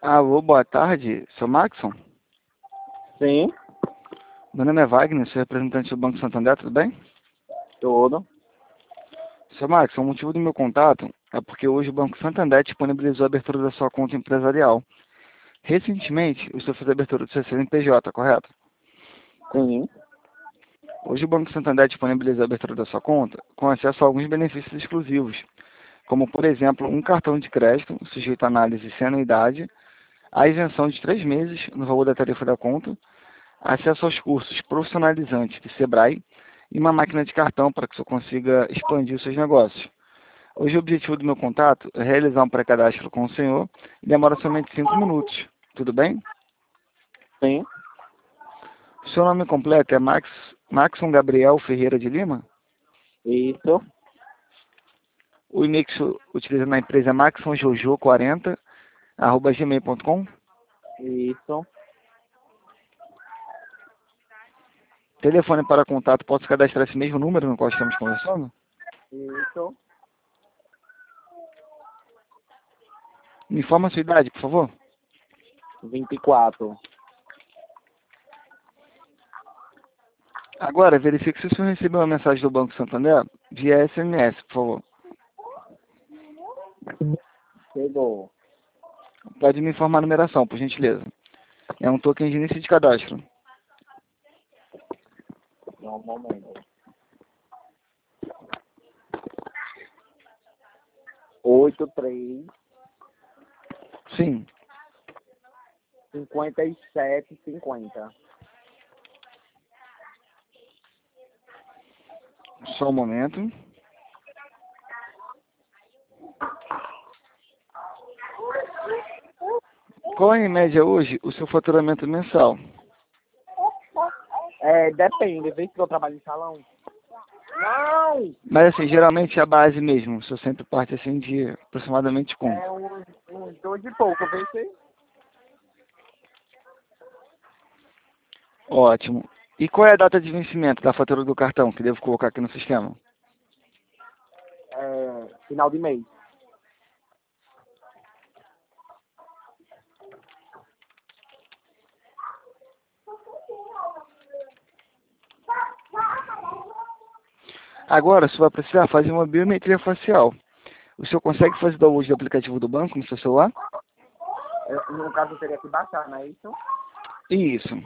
Alô, boa tarde, seu Maxon? Sim, Meu nome é Wagner, sou representante do Banco Santander, tudo bem? tudo. Seu Maxon, o motivo do meu contato é porque hoje o Banco Santander disponibilizou a abertura da sua conta empresarial. Recentemente, o senhor fez a abertura do seu CNPJ, correto? Sim. Hoje o Banco Santander disponibiliza a abertura da sua conta com acesso a alguns benefícios exclusivos, como, por exemplo, um cartão de crédito sujeito à análise sem anuidade, a isenção de 3 meses no valor da tarifa da conta, acesso aos cursos profissionalizantes do Sebrae e uma máquina de cartão para que o senhor consiga expandir os seus negócios. Hoje o objetivo do meu contato é realizar um pré-cadastro com o senhor e demora somente 5 minutos. Tudo bem? Sim, O seu nome completo é Maxon Gabriel Ferreira de Lima? isso, O e-mail que o senhor utiliza na empresa é maxonjojo40@gmail.com. isso, Telefone para contato, posso cadastrar esse mesmo número no qual estamos conversando? isso. Me informa a sua idade, por favor. 24. Agora, verifique se o senhor recebeu uma mensagem do Banco Santander via SMS, por favor. Chegou. Pode me informar a numeração, por gentileza. É um token de início de cadastro. Só um momento. 83 Sim, 57 50. só um momento. Qual é, em média, hoje, o seu faturamento mensal? Depende, vê se eu trabalho em salão. Não! Mas, assim, geralmente é a base mesmo. O senhor sempre parte, assim, de aproximadamente com. É uns 2 e pouco, vê se. Ótimo. E qual é a data de vencimento da fatura do cartão que devo colocar aqui no sistema? Final de mês. Agora, o senhor vai precisar fazer uma biometria facial. O senhor consegue fazer download do aplicativo do banco no seu celular? No caso, eu teria que baixar, não é isso? Isso.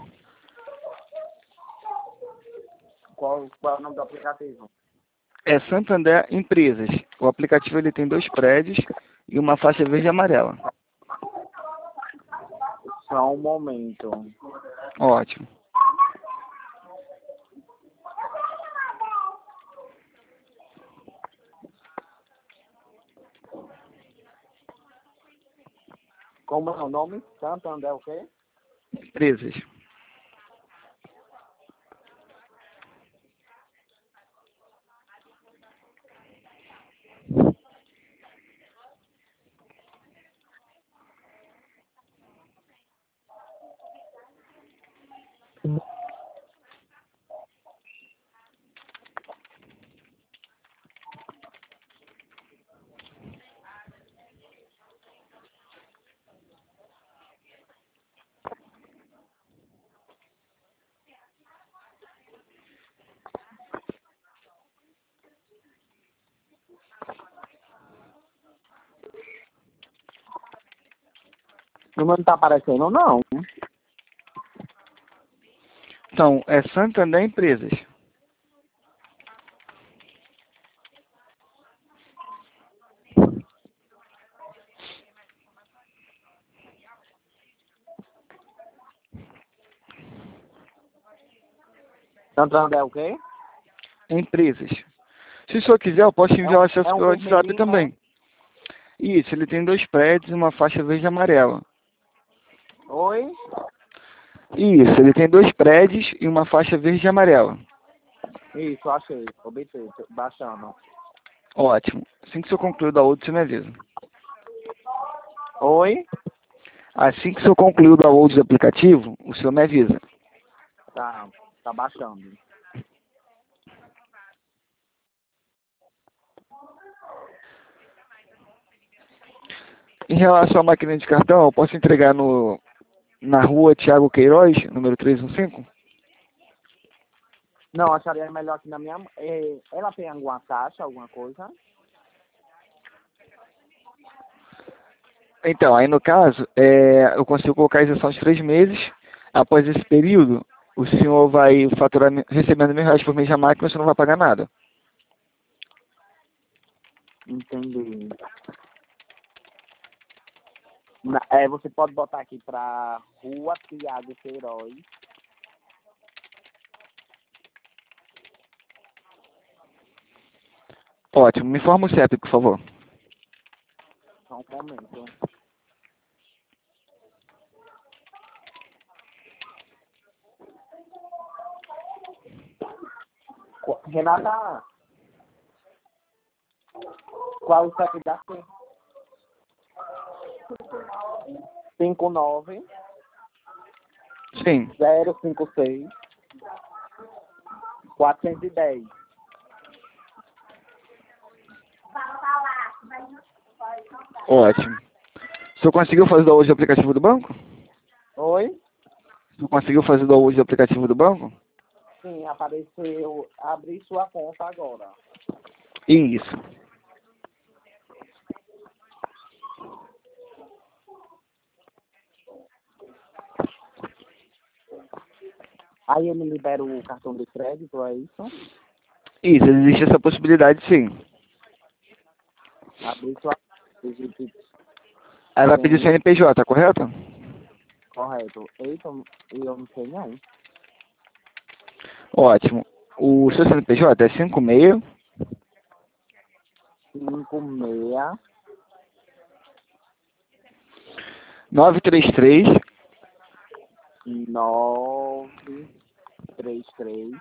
Qual é o nome do aplicativo? É Santander Empresas. O aplicativo ele tem 2 prédios e uma faixa verde e amarela. Só um momento. Ótimo. Como é o nome? Santander o quê? Empresas. O nome não tá aparecendo, não. Então, é Santander Empresas. Santander o quê? Empresas. Se o senhor quiser, eu posso enviar o acesso É um pelo WhatsApp vermelhinho, também. Isso, ele tem 2 prédios e uma faixa verde e amarela. Oi? Isso, ele tem 2 prédios e uma faixa verde e amarela. Isso, achei. Obter, baixando. Ótimo. Assim que o senhor concluir o download, você me avisa. Oi? Assim que o senhor concluir o download do aplicativo, o senhor me avisa. Tá baixando. Em relação à máquina de cartão, eu posso entregar na rua Tiago Queiroz, número 315? Não, acharia melhor aqui na minha... ela tem alguma taxa, alguma coisa? Então, aí no caso, eu consigo colocar a isenção de 3 meses. Após esse período, o senhor vai faturar recebendo R$ 1.000 por mês da máquina, você não vai pagar nada. Entendi. Você pode botar aqui para Rua Tiago Queiroz. Ótimo. Me informa o CEP, por favor. Só um momento. Renata, qual o CEP da C? 59 Sim. 056 410. Ótimo. O senhor conseguiu fazer o download do aplicativo do banco? Oi? O senhor conseguiu fazer o download do aplicativo do banco? Sim, apareceu. Abri sua conta agora. Isso. Aí ele libera o cartão de crédito, é isso? Isso, existe essa possibilidade, sim. Abri sua conta. Aí vai pedir CNPJ, correto? Correto. Eita, eu não sei não. Ótimo. O seu CNPJ é 56 56 933 933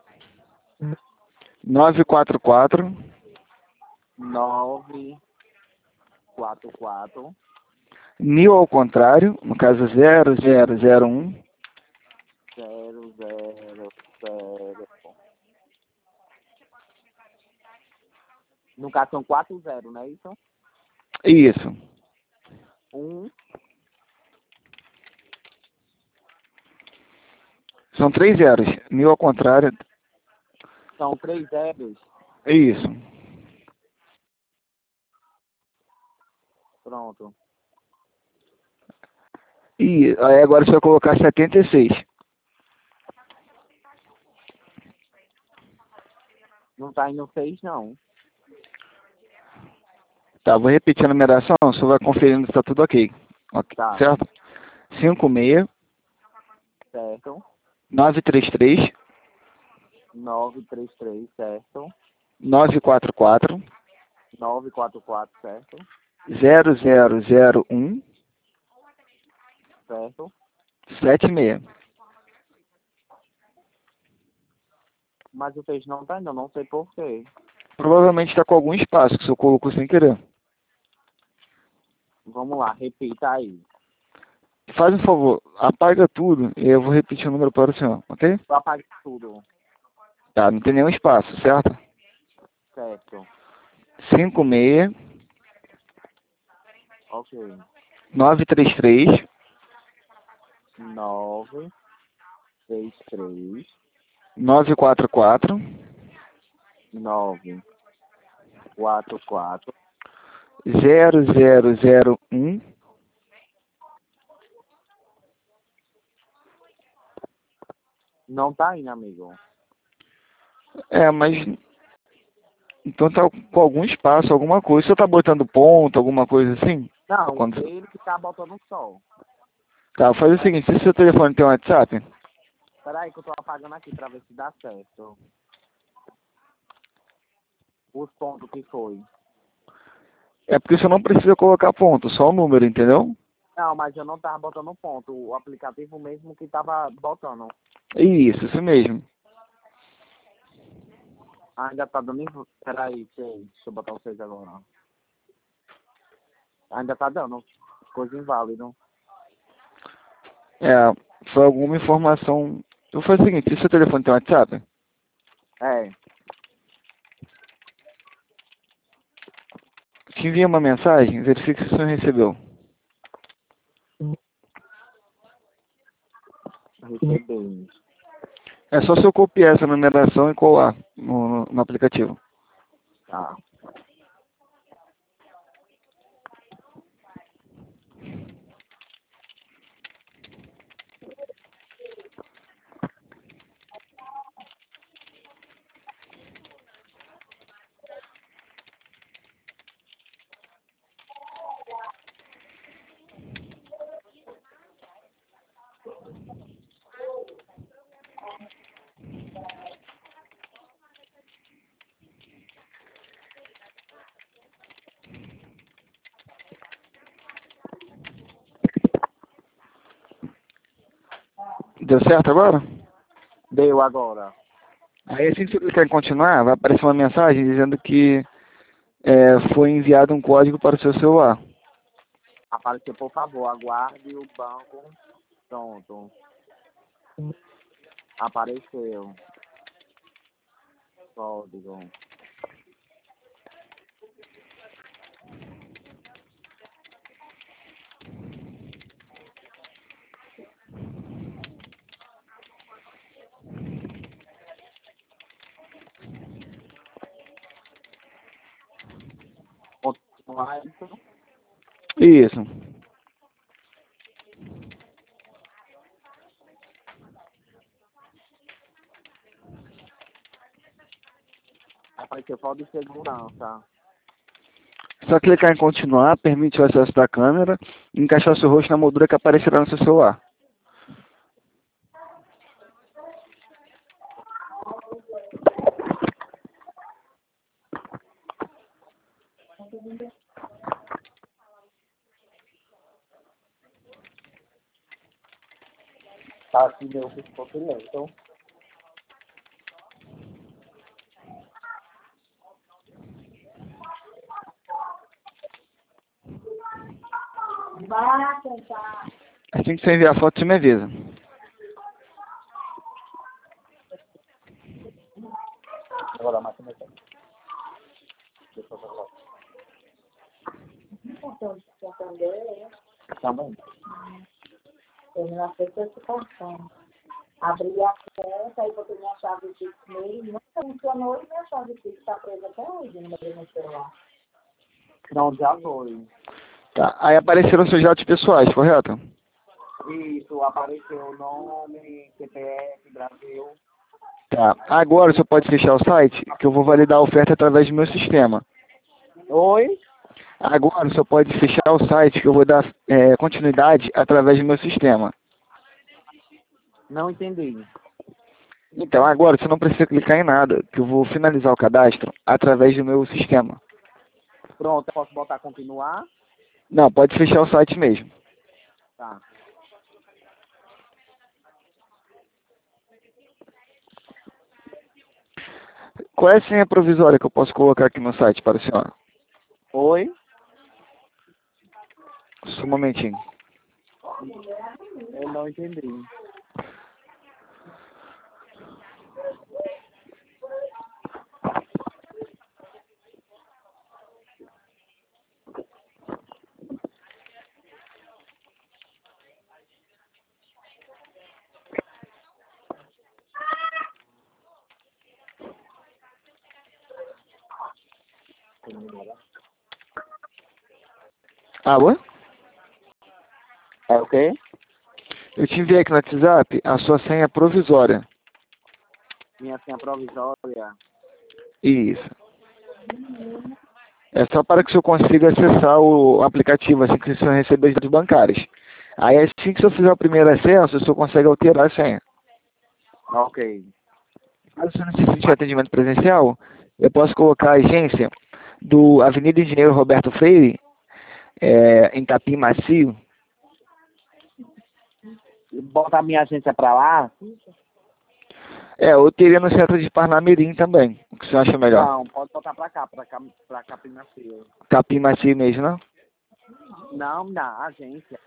944 944 1000 ao contrário, no caso 0001 000. No caso são 4 0, não é isso? Isso. 1 São 3 zeros. 1000 ao contrário. são 3 zeros. Isso. Pronto. E aí agora você vai colocar 76. Não tá indo 6 não. Tá, vou repetir a numeração, o senhor vai conferindo se tá tudo ok. Tá. Certo? 56 Certo. 933 933, certo. 944 944, certo. 0001 Certo. 76. Mas o 6 não tá indo, não sei porquê. Provavelmente está com algum espaço que o senhor colocou sem querer. Vamos lá, repita aí. Faz um favor, apaga tudo e eu vou repetir o número para o senhor, ok? Eu apaguei tudo. Tá, não tem nenhum espaço, certo? Certo. 56 Ok. 933 933 944 944 0001 Não tá indo, amigo. Mas então tá com algum espaço, alguma coisa. O senhor tá botando ponto, alguma coisa assim? Não, Quando... ele que tá botando sol. Tá, faz o seguinte, se o seu telefone tem um WhatsApp, Peraí que eu tô apagando aqui pra ver se dá certo. Os pontos que foi. é porque você não precisa colocar ponto, só o número, entendeu? Não, mas eu não tava botando ponto. O aplicativo mesmo que tava botando. Isso mesmo. Ainda tá dando... Peraí, deixa eu botar vocês agora. Ainda tá dando. Coisa inválida. Foi alguma informação. Eu vou fazer o seguinte, se o seu telefone tem um WhatsApp, É. te enviei uma mensagem, verifique se o senhor recebeu. Recebi. É só se eu copiar essa numeração e colar no aplicativo. Tá. Deu certo agora? Deu agora. Aí assim que você clicar em continuar, vai aparecer uma mensagem dizendo que foi enviado um código para o seu celular. Apareceu, por favor, aguarde o banco. Pronto. Apareceu. Código. Continuar isso. Isso. Apareceu falta de segurança. Só clicar em continuar, permite o acesso da câmera e encaixar seu rosto na moldura que aparecerá no seu celular. Tá aqui meu pescoço lento. Vai tentar. Assim que você enviar a foto, você me avisa. Agora mais começar. Deixa eu ver. Também. Eu não aceito esse cartão. Abri a conta, aí botei minha chave de Pix nele, não funcionou e minha chave de Pix está presa até hoje no meu celular. Não, já foi. Tá. Aí apareceram seus dados pessoais, correto? Isso, apareceu o nome, CPF, Brasil. Tá. Agora você pode fechar o site, que eu vou validar a oferta através do meu sistema. Oi? Agora você pode fechar o site, que eu vou dar continuidade através do meu sistema. Não entendi. Então agora você não precisa clicar em nada, que eu vou finalizar o cadastro através do meu sistema. Pronto, eu posso botar continuar? Não, pode fechar o site mesmo. Tá. Qual é a senha provisória que eu posso colocar aqui no site para a senhora? Oi? Só um momentinho. Eu não entendi. Alô? É o quê? Eu te enviei aqui no WhatsApp a sua senha provisória. Minha senha provisória. Isso. É só para que o senhor consiga acessar o aplicativo assim que o senhor receber os dados bancários. Aí assim que o senhor fizer o primeiro acesso, o senhor consegue alterar a senha. Ok. Caso o senhor necessite de atendimento presencial, eu posso colocar a agência do Avenida Engenheiro Roberto Freire, em Capim Macio. Bota a minha agência pra lá? Eu teria no centro de Parnamirim também. O que o senhor acha melhor? Não, pode botar pra cá, pra Capim Macio. Capim Macio mesmo, não? Não, na agência.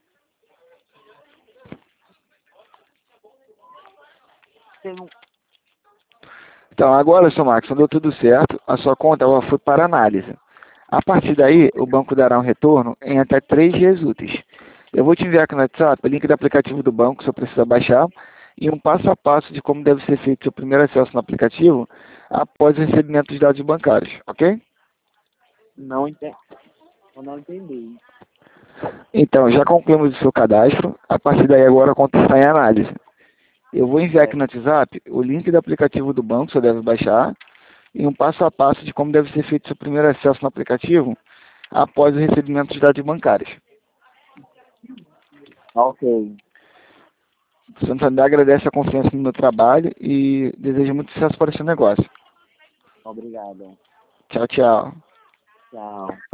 Tem um... Então, agora, seu Max, deu tudo certo. A sua conta ela foi para análise. A partir daí, o banco dará um retorno em até 3 dias úteis. Eu vou te enviar aqui no WhatsApp o link do aplicativo do banco, se eu precisar baixar, e um passo a passo de como deve ser feito seu primeiro acesso no aplicativo após o recebimento dos dados bancários, ok? Não entendi. Eu não entendi. Então, já concluímos o seu cadastro. A partir daí, agora a conta está em análise. Eu vou enviar aqui no WhatsApp o link do aplicativo do banco, você deve baixar, e um passo a passo de como deve ser feito seu primeiro acesso no aplicativo após o recebimento dos dados bancários. Ok. O Santander agradece a confiança no meu trabalho e deseja muito sucesso para o seu negócio. Obrigado. Tchau, tchau. Tchau.